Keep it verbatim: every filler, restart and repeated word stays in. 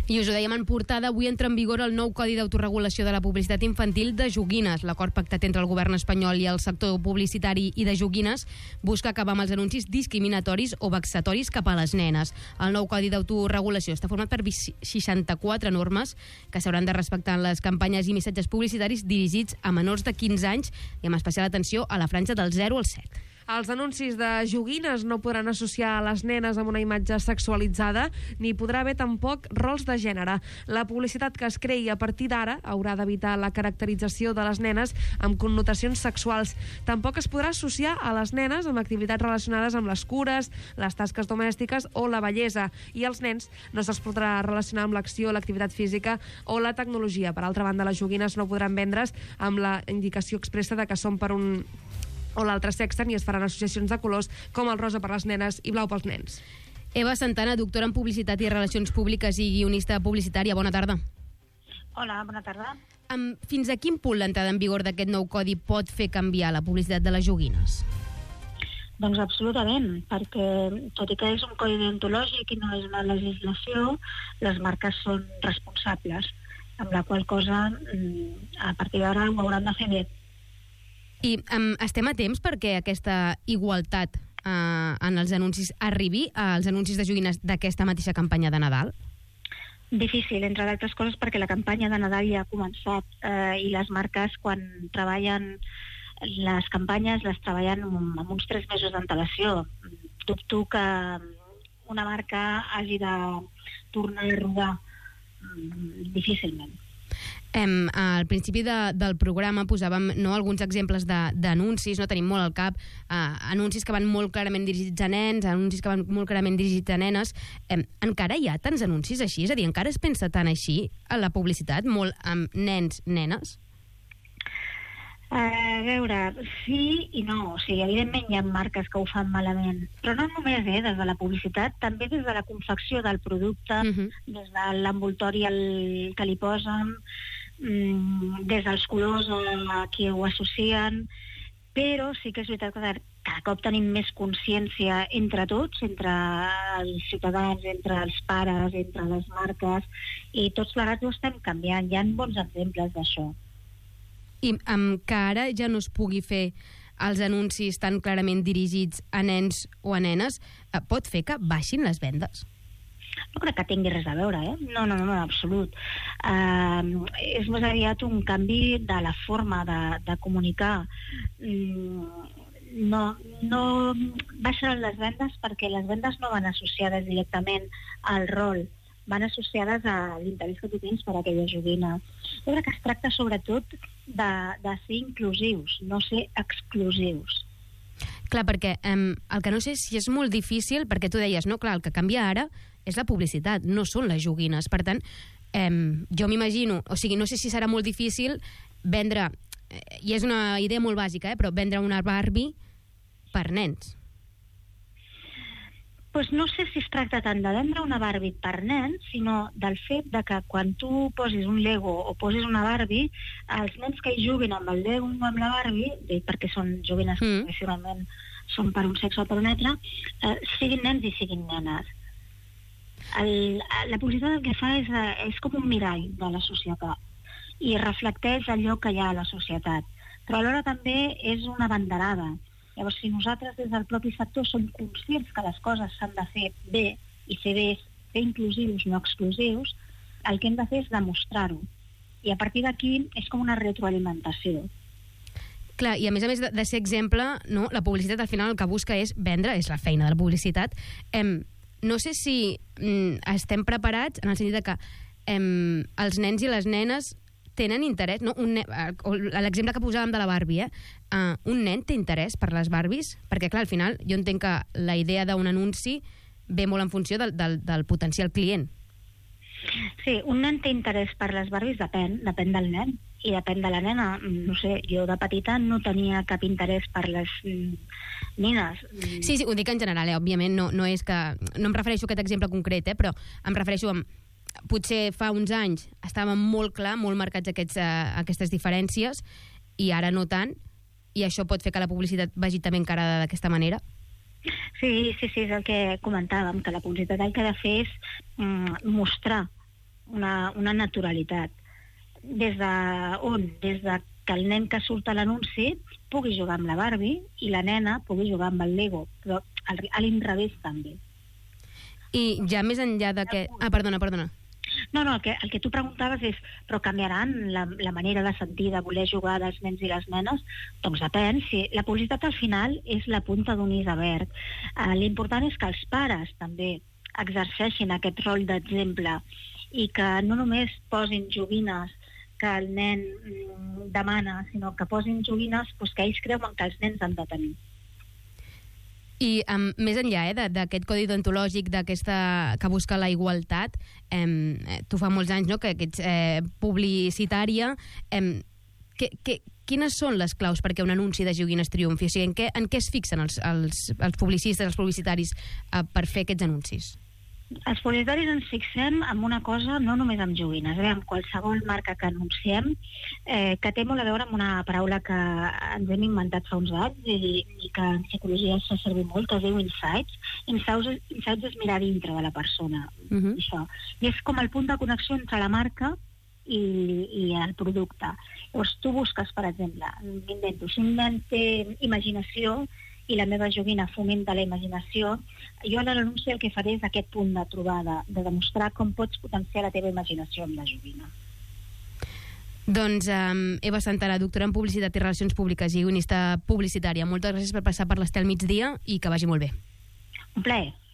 I us ho dèiem en portada, avui entra en vigor el nou Codi d'Autoregulació de la Publicitat Infantil de joguines. L'acord pactat entre el govern espanyol i el sector publicitari i de joguines busca acabar amb els anuncis discriminatoris o vexatoris cap a les nenes. El nou Codi d'Autoregulació està format per seixanta-quatre normes que s'hauran de respectar en les campanyes i missatges publicitaris dirigits a menors de quinze anys i amb especial atenció a la franja del zero al set. Els anuncis de joguines no podran associar a les nenes amb una imatge sexualitzada ni podrà haver tampoc rols de gènere. La publicitat que es creï a partir d'ara haurà d'evitar la caracterització de les nenes amb connotacions sexuals. Tampoc es podrà associar a les nenes amb activitats relacionades amb les cures, les tasques domèstiques o la bellesa. I als nens no se'ls podrà relacionar amb l'acció, l'activitat física o la tecnologia. Per altra banda, les joguines no podran vendre's amb la indicació expressa de que són per un o l'altre sexe, ni es faran associacions de colors com el rosa per les nenes i blau pels nens. Eva Santana, doctora en Publicitat i Relacions Públiques i guionista publicitària. Bona tarda. Hola, bona tarda. Um, fins a quin punt l'entrada en vigor d'aquest nou codi pot fer canviar la publicitat de les joguines? Doncs absolutament, perquè tot i que és un codi deontològic i no és una legislació, les marques són responsables, amb la qual cosa a partir d'ara ho hauran de fer bé. I um, estem a temps perquè aquesta igualtat uh, en els anuncis arribi als anuncis de joguines d'aquesta mateixa campanya de Nadal? Difícil, entre d'altres coses, perquè la campanya de Nadal ja ha començat eh, i les marques, quan treballen les campanyes, les treballen amb, amb uns tres mesos d'antelació. Dubto que una marca hagi de tornar a rodar difícilment. Um, al principi de, del programa posàvem no, alguns exemples d'anuncis, no tenim molt al cap, uh, anuncis que van molt clarament dirigits a nens, anuncis que van molt clarament dirigits a nenes. Um, encara hi ha tants anuncis així? És a dir, encara es pensa tant així a la publicitat, molt amb nens, nenes? A veure, sí i no. O sigui, evidentment hi ha marques que ho fan malament, però no només eh, des de la publicitat, també des de la confecció del producte, uh-huh. des de l'envoltori que li posen, mm, des dels colors a qui ho associen, però sí que és veritat que cada cop tenim més consciència entre tots, entre els ciutadans, entre els pares, entre les marques, i tots plegats ho estem canviant. Hi ha bons exemples d'això. I amb que ara ja no es pugui fer els anuncis tan clarament dirigits a nens o a nenes, eh, pot fer que baixin les vendes? No crec que tingui res a veure, eh? No, no, no, en absolut. Uh, és més aviat un canvi de la forma de, de comunicar. Mm, no, no baixen les vendes perquè les vendes no van associades directament al rol, van associades a l'interès que tu tens per a aquella joguina. Jo crec que es tracta sobretot de, de ser inclusius, no ser exclusius. Clar, perquè um, el que no sé si és molt difícil, perquè tu deies, no, clar, el que canvia ara és la publicitat, no són les joguines. Per tant, um, jo m'imagino, o sigui, no sé si serà molt difícil vendre, i és una idea molt bàsica, eh, però vendre una Barbie per nens. Pues no sé si es tracta tant de vendre una Barbie per nens, sinó del fet de que quan tu posis un Lego o posis una Barbie, els nens que hi juguin amb el Lego o amb la Barbie, perquè són joguines que tradicionalment són per un sexe o per un altre, eh, siguin nens i siguin nenes. El, la publicitat el que fa és, és com un mirall de la societat i reflecteix allò que hi ha a la societat, però alhora també és una banderada. Llavors, si nosaltres des del propi sector som conscients que les coses s'han de fer bé i fer bé, fer inclusius, no exclusius, el que hem de fer és demostrar-ho. I a partir d'aquí és com una retroalimentació. Clar, i a més a més de, de ser exemple, no, la publicitat al final el que busca és vendre, és la feina de la publicitat. Em, no sé si mm, estem preparats en el sentit de que em, els nens i les nenes tenen interès, no? L'exemple que posàvem de la Barbie, eh? Uh, un nen té interès per les Barbies? Perquè, clar, al final, jo entenc que la idea d'un anunci ve molt en funció del, del, del potencial client. Sí, un nen té interès per les Barbies, depèn, depèn del nen, i depèn de la nena. No sé, jo de petita no tenia cap interès per les nines. Sí, sí, ho dic en general, eh? Òbviament, no, no és que... No em refereixo a aquest exemple concret, eh? Però em refereixo a... Potser fa uns anys estàvem molt clar, molt marcats aquests, uh, aquestes diferències, i ara no tant, i això pot fer que la publicitat vagi també encarada d'aquesta manera? Sí, sí, sí, és el que comentàvem, que la publicitat el que ha de fer és mm, mostrar una, una naturalitat. Des de on? Des de que el nen que surt a l'anunci pugui jugar amb la Barbie i la nena pugui jugar amb el Lego, però a l'inrevés també. I ja més enllà de que... Ah, perdona, perdona. No, no, el que, el que tu preguntaves és però canviaran la, la manera de sentir, de voler jugar dels nens i les nenes? Doncs depèn. Si la publicitat al final és la punta d'un iceberg. Uh, L'important és que els pares també exerceixin aquest rol d'exemple i que no només posin joguines que el nen mm, demana, sinó que posin joguines pues, que ells creuen que els nens han de tenir. I um, més enllà eh, d'aquest codi deontològic d'aquesta que busca la igualtat, eh, tu fa molts anys no, que, que ets eh, publicitària, eh, que, que, quines són les claus perquè un anunci de joguines triomfi? O sigui, en què, en què es fixen els, els, els publicistes, els publicitaris eh, per fer aquests anuncis? Els publicitaris ens fixem en una cosa, no només amb joguines, eh? amb qualsevol marca que anunciem, eh, que té molt a veure amb una paraula que ens hem inventat fa uns anys i, i que en psicologia es fa servir molt, que es diu insights. Insights, insights és mirar dintre de la persona. Uh-huh. Això. I és com el punt de connexió entre la marca i, i el producte. Llavors tu busques, per exemple, m'invento, si un nen té imaginació i la meva joguina fomenta la imaginació, jo a l'anunci el que faré és aquest punt de trobada, de demostrar com pots potenciar la teva imaginació amb la joguina. Doncs um, Eva Santana, doctora en Publicitat i Relacions Públiques i guionista publicitària. Moltes gràcies per passar per l'Estel Migdia i que vagi molt bé. Un plaer.